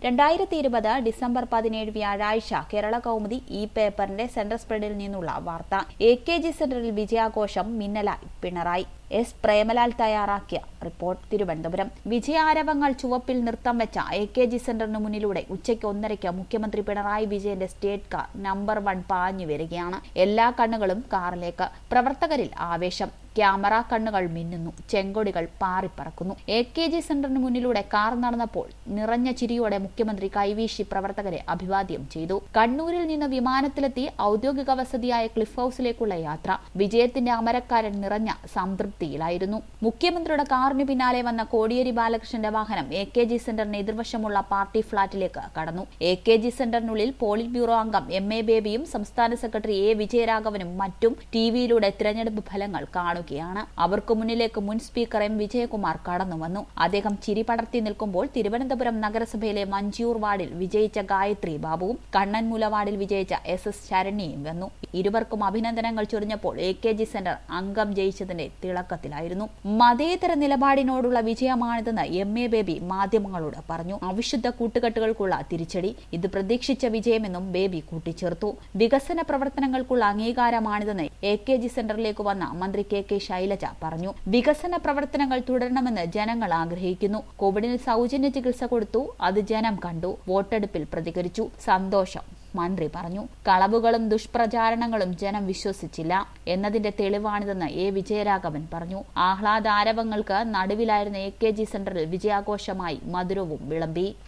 2020 December 17 വ്യാഴാഴ്ച കേരള കൗമുദി ഈ പേപ്പറിന്റെ സെന്റർ സ്പ്രെഡിൽ നിന്നുള്ള വാർത്ത. AKG സെന്ററിൽ വിജയാഘോഷം മിന്നലായി പിണറായി. എസ് പ്രേമലാൽ തയ്യാറാക്കിയ റിപ്പോർട്ട്. തിരുവനന്തപുരം. വിജയാരവങ്ങൾ ചുവപ്പിൽ നൃത്തം വെച്ച AKG സെന്ററിന് മുന്നിലൂടെ ഉച്ചയ്ക്ക് 1:30 മുഖ്യമന്ത്രി പിണറായി വിജയന്റെ സ്റ്റേറ്റ് കാർ നമ്പർ 1 പാഞ്ഞു വരികയാണ്. എല്ലാ കണ്ണുകളും കാറിലേക്ക്. പ്രവർത്തകരിൽ ആവേശം. ക്യാമറ കണ്ണുകൾ മിന്നുന്നു. ചെങ്കൊടികൾ പാറിപ്പറക്കുന്നു. AKG സെന്ററിന് മുന്നിലൂടെ കാർ നടന്നപ്പോൾ നിറഞ്ഞ ചിരിയോടെ മുഖ്യമന്ത്രി കൈവീശി പ്രവർത്തകരെ അഭിവാദ്യം ചെയ്തു. കണ്ണൂരിൽ നിന്ന് വിമാനത്തിലെത്തി ഔദ്യോഗിക വസതിയായ ക്ലിഫ് ഹൌസിലേക്കുള്ള യാത്ര. വിജയത്തിന്റെ അമരക്കാരൻ നിറഞ്ഞ സംതൃപ്തിയിലായിരുന്നു. മുഖ്യമന്ത്രിയുടെ കാറിന് പിന്നാലെ വന്ന കോടിയേരി ബാലകൃഷ്ണന്റെ വാഹനം AKG സെന്ററിന് എതിർവശമുള്ള പാർട്ടി ഫ്ളാറ്റിലേക്ക് കടന്നു. AKG സെന്ററിനുള്ളിൽ പോളിറ്റ് ബ്യൂറോ അംഗം MA ബേബിയും സംസ്ഥാന സെക്രട്ടറി A വിജയരാഘവനും മറ്റും ടിവിയിലൂടെ തിരഞ്ഞെടുപ്പ് ഫലങ്ങൾ കാണുകയാണ്. അവർക്ക് മുന്നിലേക്ക് മുൻ സ്പീക്കർ M വിജയകുമാർ കടന്നു വന്നു. അദ്ദേഹം ചിരി പടർത്തി നിൽക്കുമ്പോൾ തിരുവനന്തപുരം നഗരസഭയിലെ മഞ്ചൂർ വാർഡിൽ വിജയിച്ച ഗായത്രി ബാബുവും കണ്ണൻമൂല വാർഡിൽ വിജയിച്ച SS ശരണ്യയും വന്നു. ഇരുവർക്കും അഭിനന്ദനങ്ങൾ ചൊരിഞ്ഞപ്പോൾ AKG സെന്റർ അംഗം ജയിച്ചതിന്റെ തിളക്കത്തിലായിരുന്നു. മതേതര നിലപാടിനോടുള്ള വിജയമാണിതെന്ന് MA ബേബി മാധ്യമങ്ങളോട് പറഞ്ഞു. അവിശുദ്ധ കൂട്ടുകെട്ടുകൾക്കുള്ള തിരിച്ചടി. ഇത് പ്രതീക്ഷിച്ച വിജയമെന്നും ബേബി കൂട്ടിച്ചേർത്തു. വികസന പ്രവർത്തനങ്ങൾക്കുള്ള അംഗീകാരമാണിതെന്ന് AKG സെന്ററിലേക്ക് വന്ന മന്ത്രി KK ശൈലജ പറഞ്ഞു. വികസന പ്രവർത്തനങ്ങൾ തുടരണമെന്ന് ജനങ്ങൾ ആഗ്രഹിക്കുന്നു. കോവിഡിന് സൗജന്യ ചികിത്സ കൊടുത്തു. അത് ജനം കണ്ടു. വോട്ടെടുപ്പിൽ പ്രതികരിച്ചു. സന്തോഷം, മന്ത്രി പറഞ്ഞു. കളവുകളും ദുഷ്പ്രചാരണങ്ങളും ജനം വിശ്വസിച്ചില്ല എന്നതിന്റെ തെളിവാണിതെന്ന് A വിജയരാഘവൻ പറഞ്ഞു. ആഹ്ലാദാരവങ്ങൾക്ക് നടുവിലായിരുന്ന AKG സെന്ററിൽ വിജയാഘോഷമായി മധുരവും വിളമ്പി.